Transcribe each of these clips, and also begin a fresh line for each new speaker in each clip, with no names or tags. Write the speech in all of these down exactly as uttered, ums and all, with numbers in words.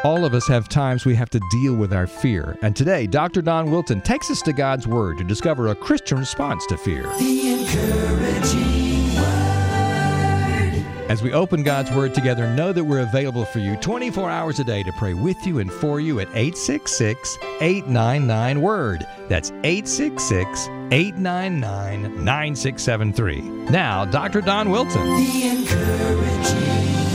All of us have times we have to deal with our fear. And today, Doctor Don Wilson takes us to God's Word to discover a Christian response to fear.
The Encouraging Word.
As we open God's Word together, know that we're available for you twenty-four hours a day to pray with you and for you at eight six six, eight nine nine, WORD. That's eight six six, eight nine nine, nine six seven three. Now, Doctor Don Wilson.
The Encouraging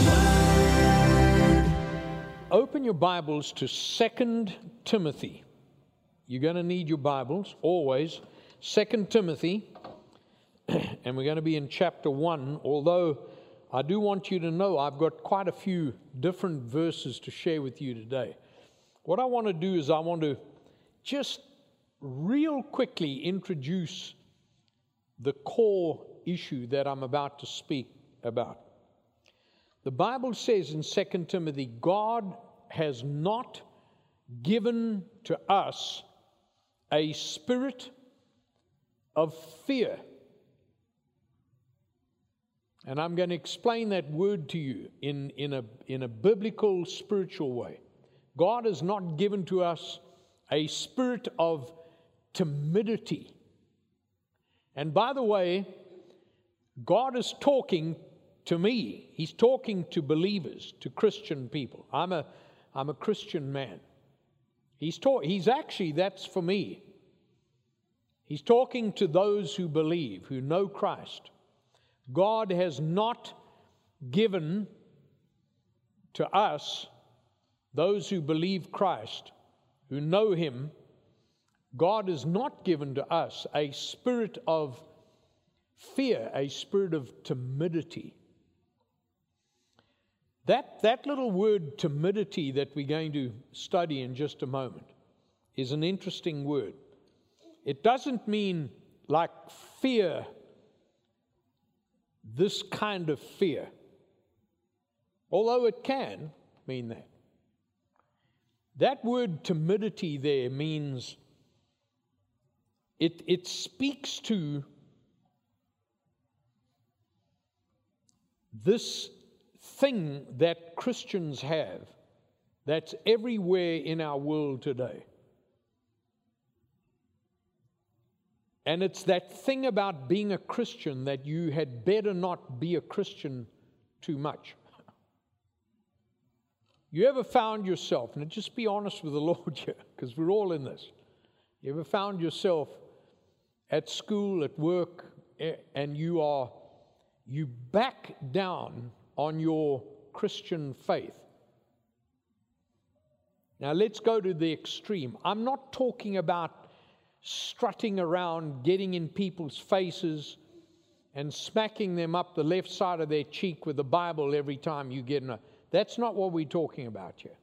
Open your Bibles to Second Timothy. You're going to need your Bibles, always. Second Timothy, and we're going to be in chapter one, although I do want you to know I've got quite a few different verses to share with you today. What I want to do is I want to just real quickly introduce the core issue that I'm about to speak about. The Bible says in Second Timothy, God has not given to us a spirit of fear. And I'm going to explain that word to you in, in, a, in a biblical, spiritual way. God has not given to us a spirit of timidity. And by the way, God is talking to me. He's talking to believers, to Christian people. I'm a, I'm a Christian man. He's talk, He's actually, that's for me. He's talking to those who believe, who know Christ. God has not given to us, those who believe Christ, who know Him, God has not given to us a spirit of fear, a spirit of timidity. That, that little word timidity that we're going to study in just a moment is an interesting word. It doesn't mean like fear, this kind of fear, although it can mean that. That word timidity there means it, it speaks to this thing that Christians have that's everywhere in our world today. And it's that thing about being a Christian that you had better not be a Christian too much. You ever found yourself, and just be honest with the Lord here, because we're all in this. You ever found yourself at school, at work, and you are, you back down on your Christian faith? Now let's go to the extreme. I'm not talking about strutting around, getting in people's faces and smacking them up the left side of their cheek with the Bible every time you get in a... That's not what we're talking about here.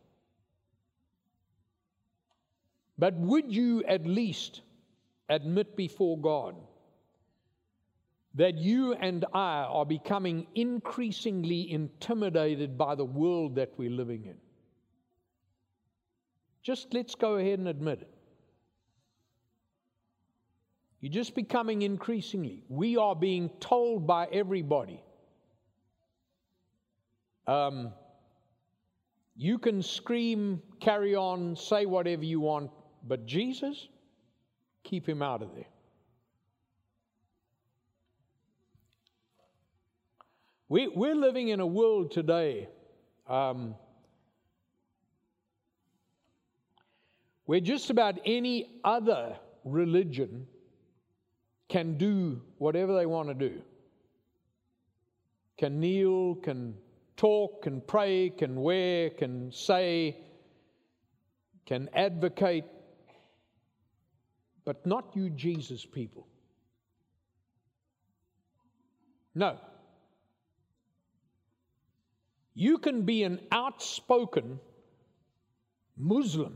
But would you at least admit before God that you and I are becoming increasingly intimidated by the world that we're living in? Just let's go ahead and admit it. You're just becoming increasingly. We are being told by everybody, um, you can scream, carry on, say whatever you want, but Jesus, keep him out of there. We, we're living in a world today um, where just about any other religion can do whatever they want to do. Can kneel, can talk, can pray, can wear, can say, can advocate, but not you Jesus people. No. You can be an outspoken Muslim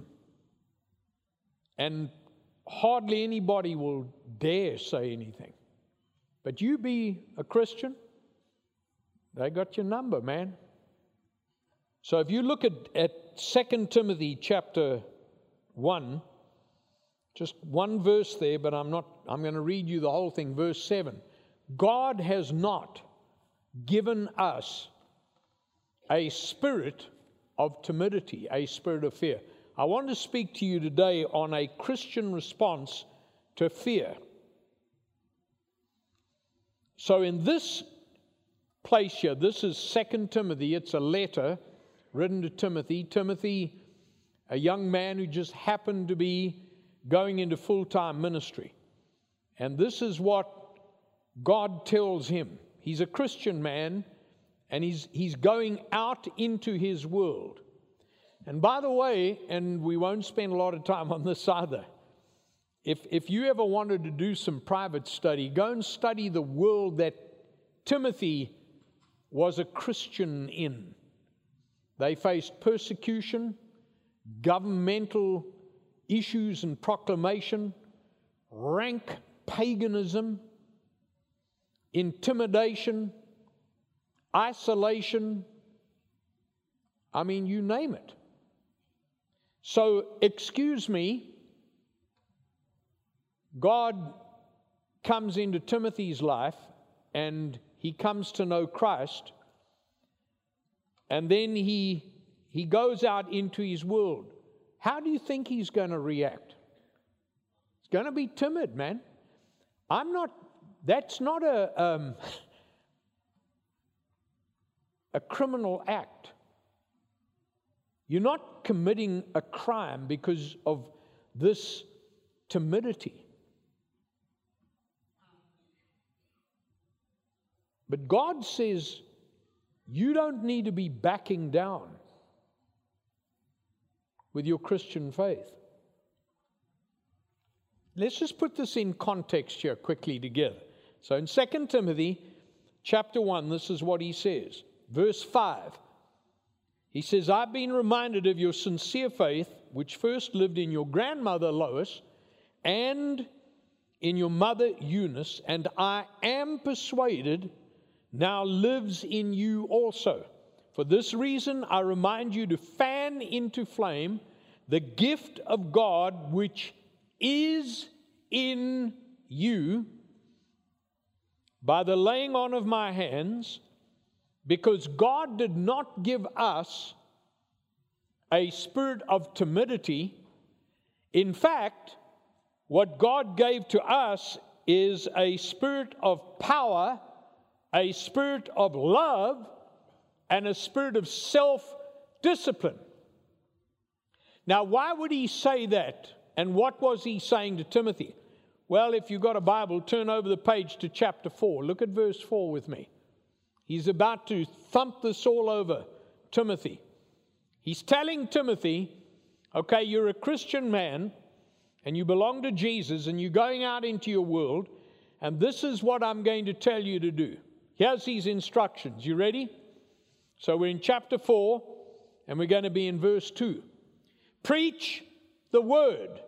and hardly anybody will dare say anything. But you be a Christian, they got your number, man. So if you look at, at Second Timothy chapter one, just one verse there, but I'm not, I'm going to read you the whole thing, verse seven. God has not given us a spirit of timidity, a spirit of fear. I want to speak to you today on a Christian response to fear. So in this place here, this is Second Timothy. It's a letter written to Timothy. Timothy, a young man who just happened to be going into full-time ministry. And this is what God tells him. He's a Christian man, and he's, he's going out into his world. And by the way, and we won't spend a lot of time on this either, if, if you ever wanted to do some private study, go and study the world that Timothy was a Christian in. They faced persecution, governmental issues and proclamation, rank paganism, intimidation, isolation. I mean, you name it. So, excuse me, God comes into Timothy's life and he comes to know Christ, and then he, he goes out into his world. How do you think he's going to react? He's going to be timid, man. I'm not, that's not a, um, a criminal act. You're not committing a crime because of this timidity. But God says you don't need to be backing down with your Christian faith. Let's just put this in context here quickly together. So in Second Timothy chapter one, this is what he says. Verse five. He says, I've been reminded of your sincere faith, which first lived in your grandmother Lois and in your mother Eunice, and I am persuaded now lives in you also. For this reason, I remind you to fan into flame the gift of God which is in you by the laying on of my hands, because God did not give us a spirit of timidity. In fact, what God gave to us is a spirit of power, a spirit of love, and a spirit of self-discipline. Now, why would he say that? And what was he saying to Timothy? Well, if you've got a Bible, turn over the page to chapter four. Look at verse four with me. He's about to thump this all over Timothy. He's telling Timothy, okay, you're a Christian man, and you belong to Jesus, and you're going out into your world, and this is what I'm going to tell you to do. Here's his instructions. You ready? So we're in chapter four, and we're going to be in verse two. Preach the word.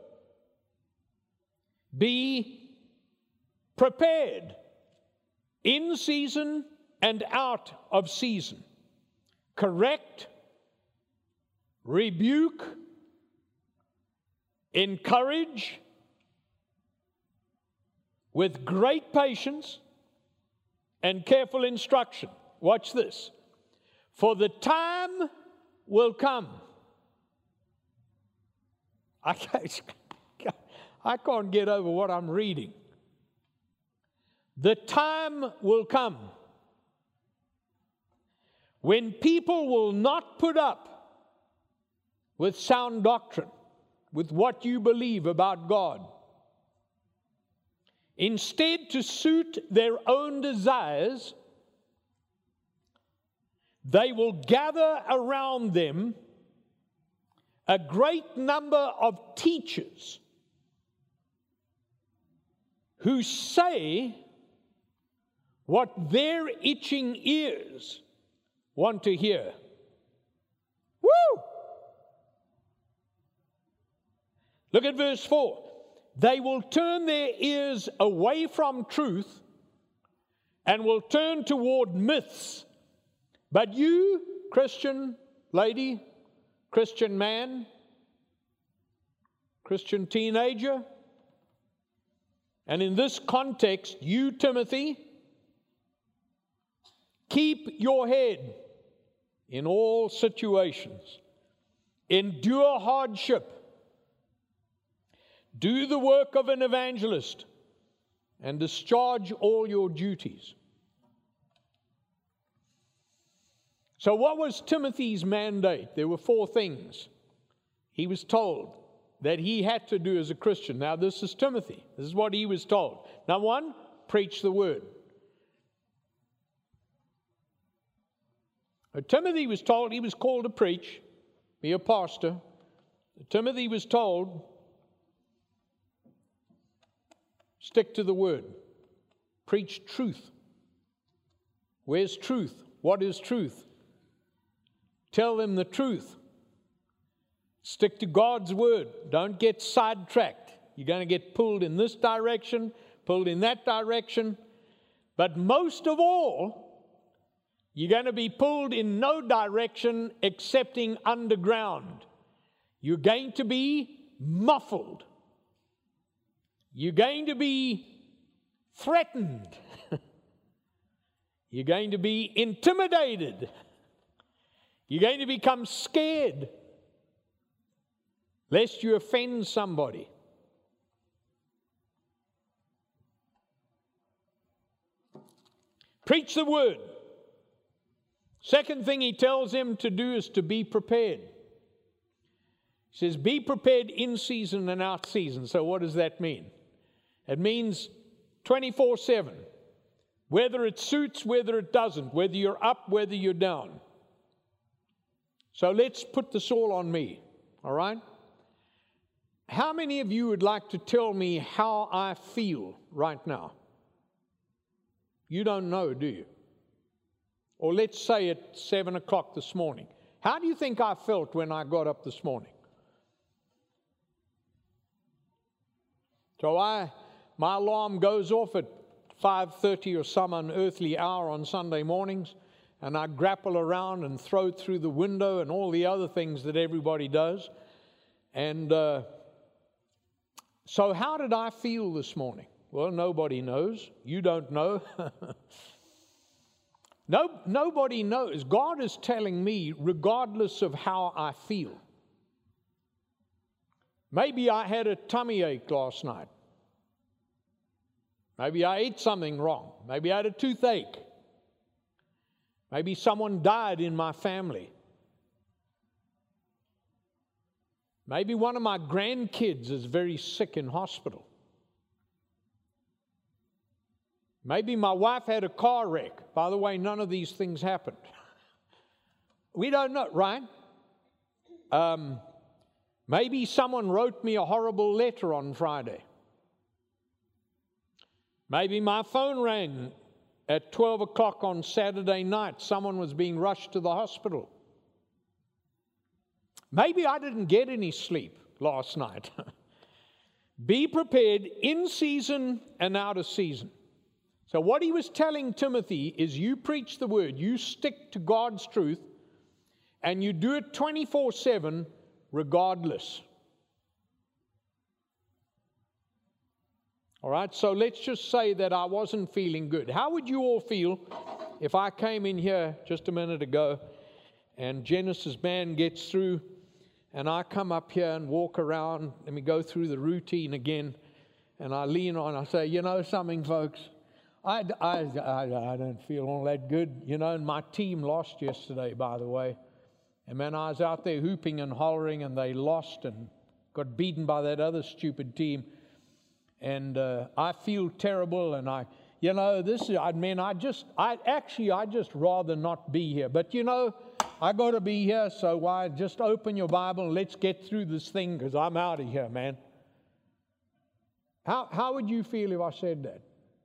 Be prepared in season and out of season. Correct, rebuke, encourage with great patience and careful instruction. Watch this. For the time will come. I can't, I can't get over what I'm reading. The time will come when people will not put up with sound doctrine, with what you believe about God. Instead, to suit their own desires, they will gather around them a great number of teachers who say what their itching ears want to hear. Woo! Look at verse four. They will turn their ears away from truth and will turn toward myths. But you, Christian lady, Christian man, Christian teenager, and in this context, you, Timothy, keep your head in all situations. Endure hardship. Do the work of an evangelist and discharge all your duties. So what was Timothy's mandate? There were four things he was told that he had to do as a Christian. Now, this is Timothy. This is what he was told. Number one, preach the word. Timothy was told he was called to preach, be a pastor. Timothy was told, stick to the word. Preach truth. Where's truth? What is truth? Tell them the truth. Stick to God's word. Don't get sidetracked. You're going to get pulled in this direction, pulled in that direction. But most of all, you're going to be pulled in no direction excepting underground. You're going to be muffled. You're going to be threatened. You're going to be intimidated. You're going to become scared lest you offend somebody. Preach the word. Second thing he tells him to do is to be prepared. He says, be prepared in season and out season. So what does that mean? It means twenty-four seven. Whether it suits, whether it doesn't. Whether you're up, whether you're down. So let's put this all on me. All right? How many of you would like to tell me how I feel right now? You don't know, do you? Or let's say at seven o'clock this morning. How do you think I felt when I got up this morning? So I, my alarm goes off at five thirty or some unearthly hour on Sunday mornings, and I grapple around and throw through the window and all the other things that everybody does. And uh, so how did I feel this morning? Well, nobody knows. You don't know. No, nobody knows. God is telling me, regardless of how I feel. Maybe I had a tummy ache last night. Maybe I ate something wrong. Maybe I had a toothache. Maybe someone died in my family. Maybe one of my grandkids is very sick in hospital. Maybe my wife had a car wreck. By the way, none of these things happened. We don't know, right? Um, maybe someone wrote me a horrible letter on Friday. Maybe my phone rang at twelve o'clock on Saturday night. Someone was being rushed to the hospital. Maybe I didn't get any sleep last night. Be prepared in season and out of season. So what he was telling Timothy is you preach the word, you stick to God's truth, and you do it twenty-four seven regardless. All right, so let's just say that I wasn't feeling good. How would you all feel if I came in here just a minute ago and Genesis band gets through and I come up here and walk around, let me go through the routine again, and I lean on, I say, you know something, folks? I, I, I, I don't feel all that good, you know, and my team lost yesterday, by the way. And man, I was out there hooping and hollering, and they lost and got beaten by that other stupid team. And uh, I feel terrible, and I, you know, this is, I mean, I just, I actually, I just rather not be here. But, you know, I got to be here, so why, just open your Bible and let's get through this thing, because I'm out of here, man. How, how would you feel if I said that?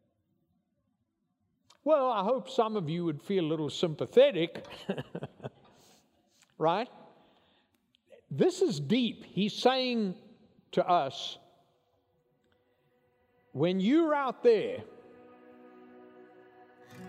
Well, I hope some of you would feel a little sympathetic, right? This is deep. He's saying to us, when you're out there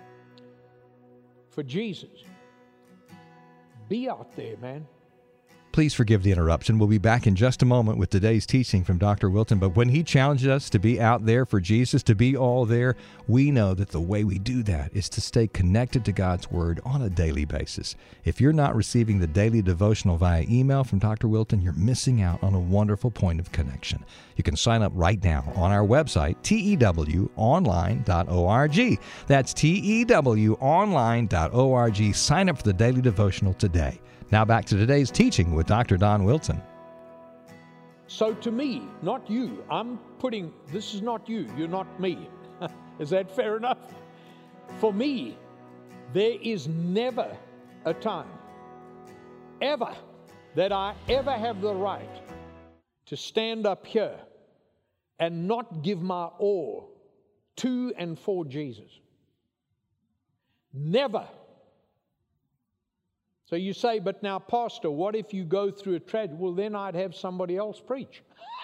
for Jesus, be out there, man.
Please forgive the interruption. We'll be back in just a moment with today's teaching from Doctor Wilton. But when he challenged us to be out there for Jesus, to be all there, we know that the way we do that is to stay connected to God's Word on a daily basis. If you're not receiving the daily devotional via email from Doctor Wilton, you're missing out on a wonderful point of connection. You can sign up right now on our website, T E W online dot org. That's T E W online dot org. Sign up for the daily devotional today. Now back to today's teaching with Doctor Don Wilton.
So to me, not you, I'm putting, this is not you, you're not me. Is that fair enough? For me, there is never a time, ever, that I ever have the right to stand up here and not give my all to and for Jesus. Never. So you say, but now, Pastor, what if you go through a tragedy? Well, then I'd have somebody else preach.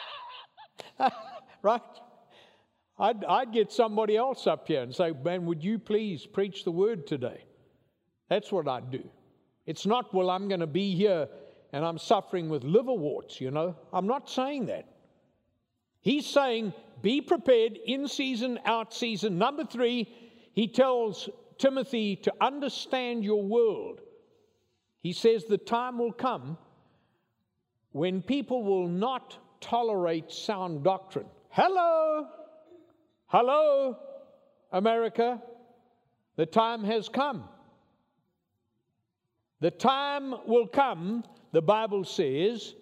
Right? I'd, I'd get somebody else up here and say, man, would you please preach the word today? That's what I'd do. It's not, well, I'm going to be here and I'm suffering with liverworts, you know. I'm not saying that. He's saying, be prepared in season, out season. Number three, he tells Timothy to understand your world. He says the time will come when people will not tolerate sound doctrine. Hello, hello, America. The time has come. The time will come, the Bible says,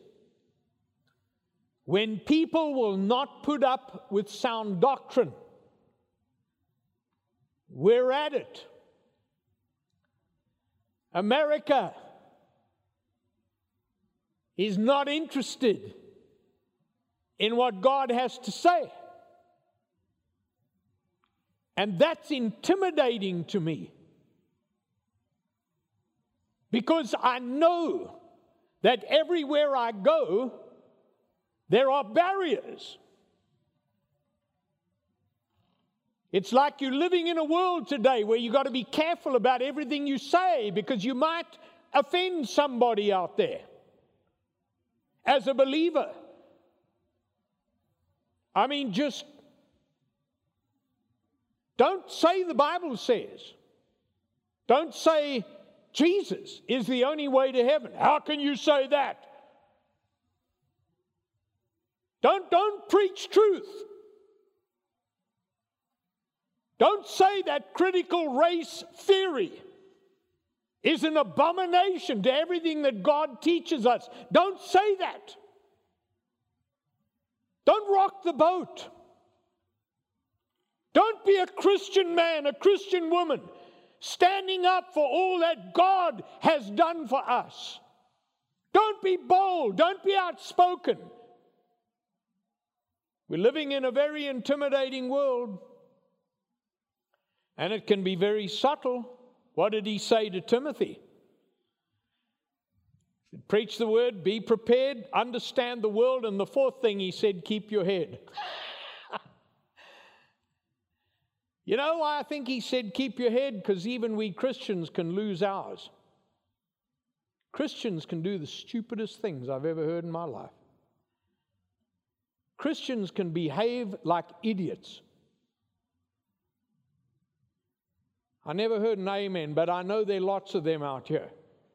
when people will not put up with sound doctrine. We're at it. America is not interested in what God has to say. And that's intimidating to me. Because I know that everywhere I go, there are barriers. It's like you're living in a world today where you've got to be careful about everything you say because you might offend somebody out there. As a believer, I mean, just don't say the Bible says. Don't say Jesus is the only way to heaven. How can you say that? Don't, don't preach truth. Don't say that critical race theory is an abomination to everything that God teaches us. Don't say that. Don't rock the boat. Don't be a Christian man, a Christian woman, standing up for all that God has done for us. Don't be bold. Don't be outspoken. We're living in a very intimidating world, and it can be very subtle. What did he say to Timothy? He said, preach the word, be prepared, understand the world, and the fourth thing he said, keep your head. You know why I think he said keep your head? Because even we Christians can lose ours. Christians can do the stupidest things I've ever heard in my life. Christians can behave like idiots. I never heard an amen, but I know there are lots of them out here.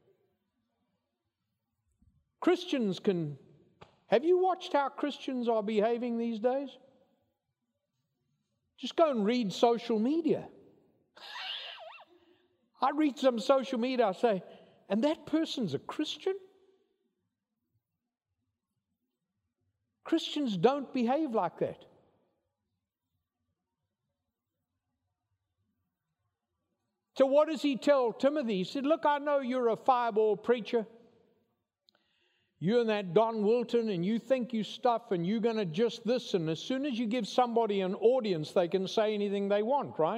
Christians can... Have you watched how Christians are behaving these days? Just go and read social media. I read some social media, I say, and that person's a Christian? Christians don't behave like that. So what does he tell Timothy? He said, look, I know you're a fireball preacher. You and that Don Wilton, and you think you stuff, and you're going to just this, and as soon as you give somebody an audience, they can say anything they want, right?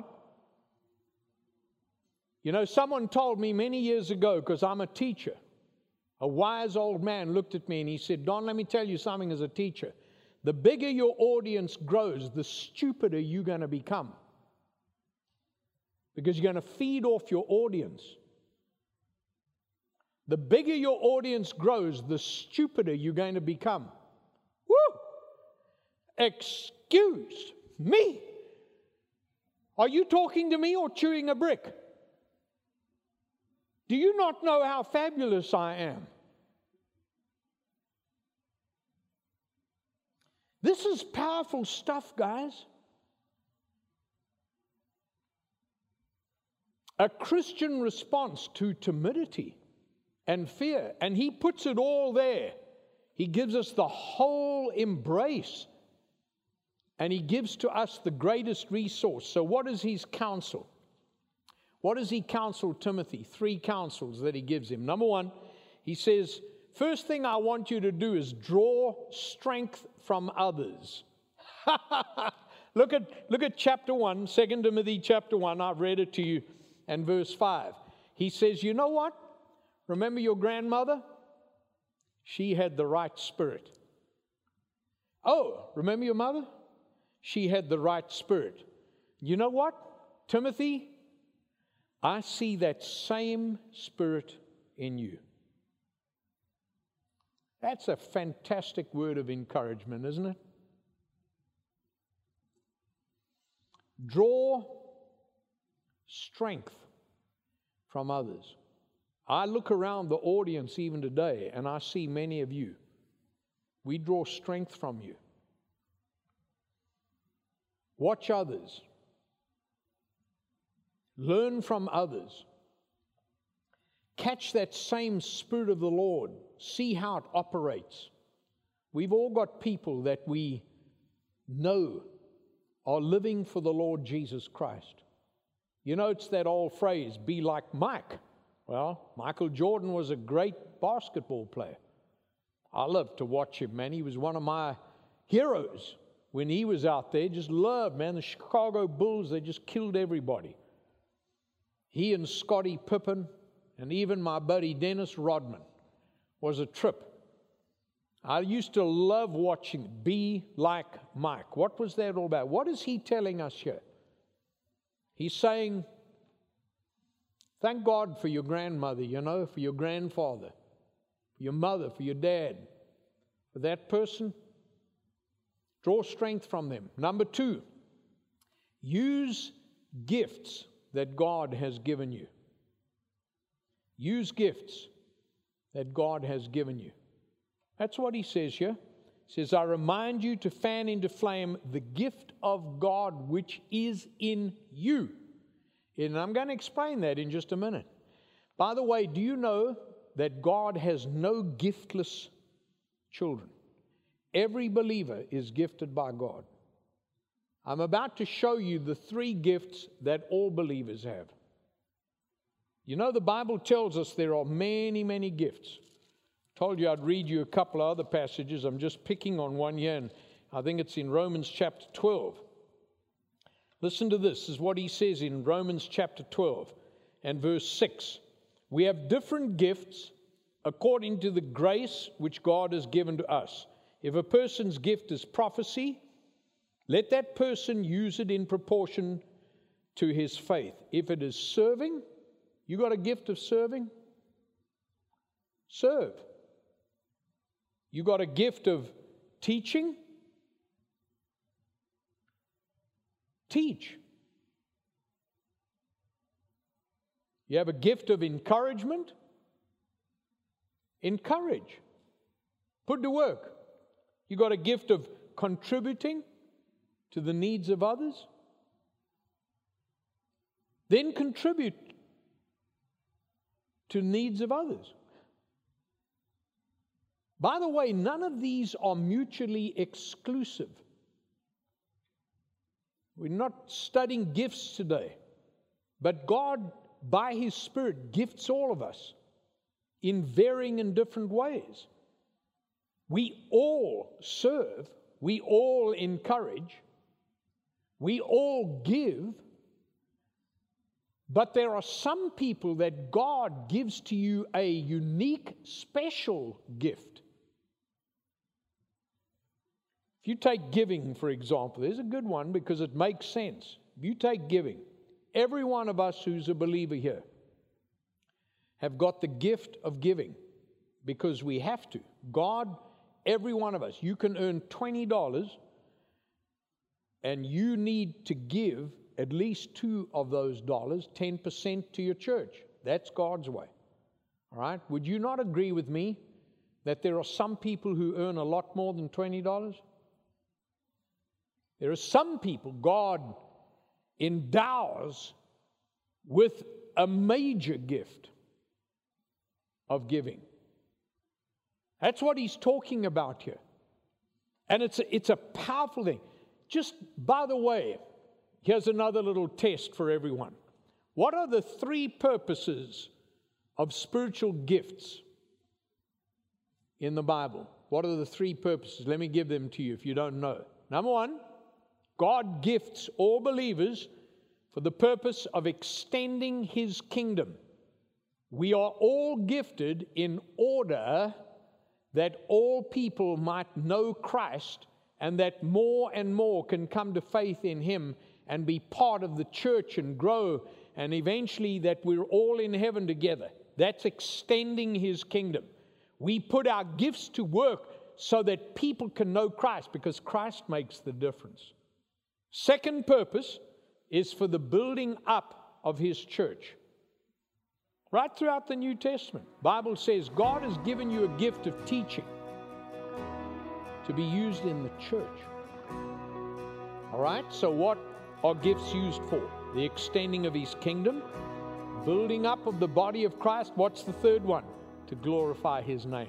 You know, someone told me many years ago, because I'm a teacher, a wise old man looked at me and he said, Don, let me tell you something as a teacher. The bigger your audience grows, the stupider you're going to become. Because you're going to feed off your audience. The bigger your audience grows, the stupider you're going to become. Woo! Excuse me. Are you talking to me or chewing a brick? Do you not know how fabulous I am? This is powerful stuff, guys. A Christian response to timidity and fear. And he puts it all there. He gives us the whole embrace. And he gives to us the greatest resource. So what is his counsel? What does he counsel Timothy? Three counsels that he gives him. Number one, he says, first thing I want you to do is draw strength from others. look at, look at chapter one, Second Timothy chapter one. I've read it to you. And verse five. He says, you know what? Remember your grandmother? She had the right spirit. Oh, remember your mother? She had the right spirit. You know what, Timothy? I see that same spirit in you. That's a fantastic word of encouragement, isn't it? Draw strength from others. I look around the audience even today, and I see many of you. We draw strength from you. Watch others. Learn from others. Catch that same Spirit of the Lord. See how it operates. We've all got people that we know are living for the Lord Jesus Christ. You know, it's that old phrase, be like Mike. Well, Michael Jordan was a great basketball player. I loved to watch him, man. He was one of my heroes when he was out there. Just loved, man. The Chicago Bulls, they just killed everybody. He and Scottie Pippen, and even my buddy Dennis Rodman, was a trip. I used to love watching Be Like Mike. What was that all about? What is he telling us here? He's saying, thank God for your grandmother, you know, for your grandfather, for your mother, for your dad. For that person, draw strength from them. Number two, use gifts that God has given you. Use gifts that God has given you. That's what he says here. He says, I remind you to fan into flame the gift of God which is in you. And I'm going to explain that in just a minute. By the way, do you know that God has no giftless children? Every believer is gifted by God. I'm about to show you the three gifts that all believers have. You know, the Bible tells us there are many, many gifts. I told you I'd read you a couple of other passages. I'm just picking on one here, and I think it's in Romans chapter twelve. Listen to this. This is what he says in Romans chapter twelve and verse six. We have different gifts according to the grace which God has given to us. If a person's gift is prophecy, let that person use it in proportion to his faith. If it is serving, you got a gift of serving? Serve. You got a gift of teaching? Teach. You have a gift of encouragement? Encourage. Put to work. You got a gift of contributing to the needs of others? Then contribute to needs of others. By the way, none of these are mutually exclusive. We're not studying gifts today, but God, by His Spirit, gifts all of us in varying and different ways. We all serve, we all encourage, we all give, but there are some people that God gives to you a unique, special gift. If you take giving, for example, there's a good one because it makes sense. If you take giving, every one of us who's a believer here, have got the gift of giving because we have to. God, every one of us, you can earn twenty dollars and you need to give at least two of those dollars, ten percent to your church. That's God's way. All right? Would you not agree with me that there are some people who earn a lot more than twenty dollars? There are some people God endows with a major gift of giving. That's what he's talking about here. And it's a, it's a powerful thing. Just by the way, here's another little test for everyone. What are the three purposes of spiritual gifts in the Bible? What are the three purposes? Let me give them to you if you don't know. Number one, God gifts all believers for the purpose of extending His kingdom. We are all gifted in order that all people might know Christ and that more and more can come to faith in Him and be part of the church and grow, and eventually that we're all in heaven together. That's extending His kingdom. We put our gifts to work so that people can know Christ, because Christ makes the difference. Second purpose is for the building up of His church. Right throughout the New Testament, the Bible says God has given you a gift of teaching to be used in the church. All right, so what are gifts used for? The extending of His kingdom, building up of the body of Christ. What's the third one? To glorify His name.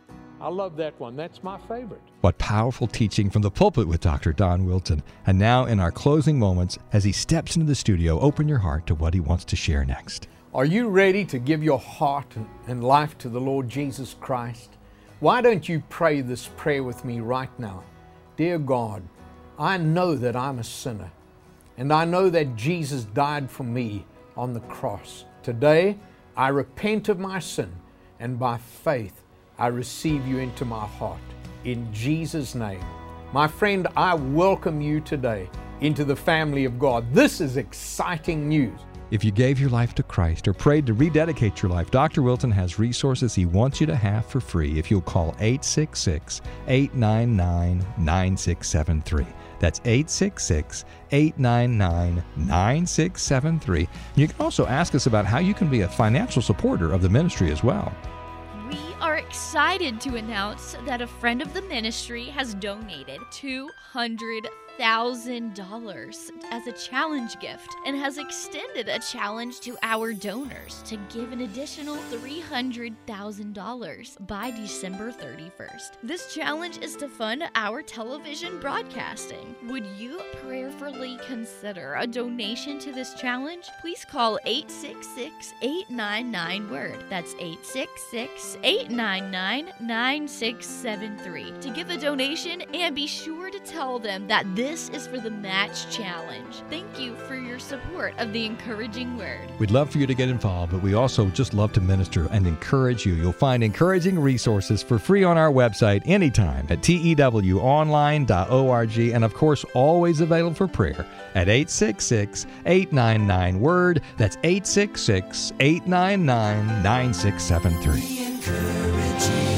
I love that one. That's my favorite.
What powerful teaching from the pulpit with Doctor Don Wilton. And now in our closing moments, as he steps into the studio, open your heart to what he wants to share next.
Are you ready to give your heart and life to the Lord Jesus Christ? Why don't you pray this prayer with me right now? Dear God, I know that I'm a sinner, and I know that Jesus died for me on the cross. Today, I repent of my sin, and by faith, I receive you into my heart. In Jesus' name. My friend, I welcome you today into the family of God. This is exciting news.
If you gave your life to Christ or prayed to rededicate your life, Doctor Wilton has resources he wants you to have for free if you'll call eight six six, eight nine nine, nine six seven three. That's eight six six, eight nine nine, nine six seven three. You can also ask us about how you can be a financial supporter of the ministry as well.
We are excited to announce that a friend of the ministry has donated two hundred thousand dollars as a challenge gift and has extended a challenge to our donors to give an additional three hundred thousand dollars by December thirty-first. This challenge is to fund our television broadcasting. Would you prayerfully consider a donation to this challenge? Please call eight six six, eight nine nine, word. That's eight six six, eight nine nine, nine six seven three to give a donation, and be sure to tell them that this This is for the Match Challenge. Thank you for your support of the Encouraging Word.
We'd love for you to get involved, but we also just love to minister and encourage you. You'll find encouraging resources for free on our website anytime at T E W online dot org, and of course always available for prayer at eight six six, eight nine nine, word. That's eight six six, eight nine nine, nine six seven three.
Encouraging.